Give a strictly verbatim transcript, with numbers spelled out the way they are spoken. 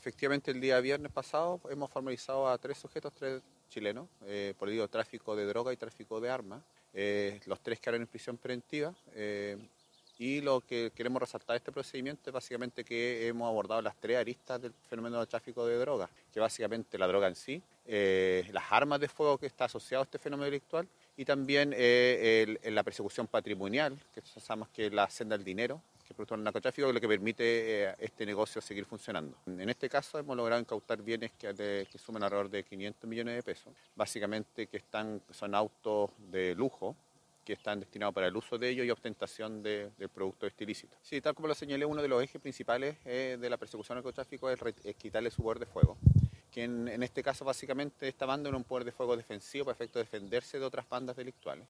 Efectivamente, el día viernes pasado hemos formalizado a tres sujetos, tres chilenos, eh, por el tráfico de droga y tráfico de armas. Eh, los tres quedaron en prisión preventiva. Eh, y lo que queremos resaltar de este procedimiento es básicamente que hemos abordado las tres aristas del fenómeno del tráfico de droga, que básicamente la droga en sí, eh, las armas de fuego que está asociado a este fenómeno delictual y también eh, el, la persecución patrimonial, que sabemos que es la senda del dinero, que es producto del narcotráfico, lo que permite eh, este negocio seguir funcionando. En este caso hemos logrado incautar bienes que, de, que suman alrededor de quinientos millones de pesos, básicamente que están, son autos de lujo, que están destinados para el uso de ellos y ostentación de, de productos ilícitos. Sí, tal como lo señalé, uno de los ejes principales eh, de la persecución al narcotráfico es, es quitarle su poder de fuego, que en, en este caso básicamente esta banda era un poder de fuego defensivo para efecto de defenderse de otras bandas delictuales.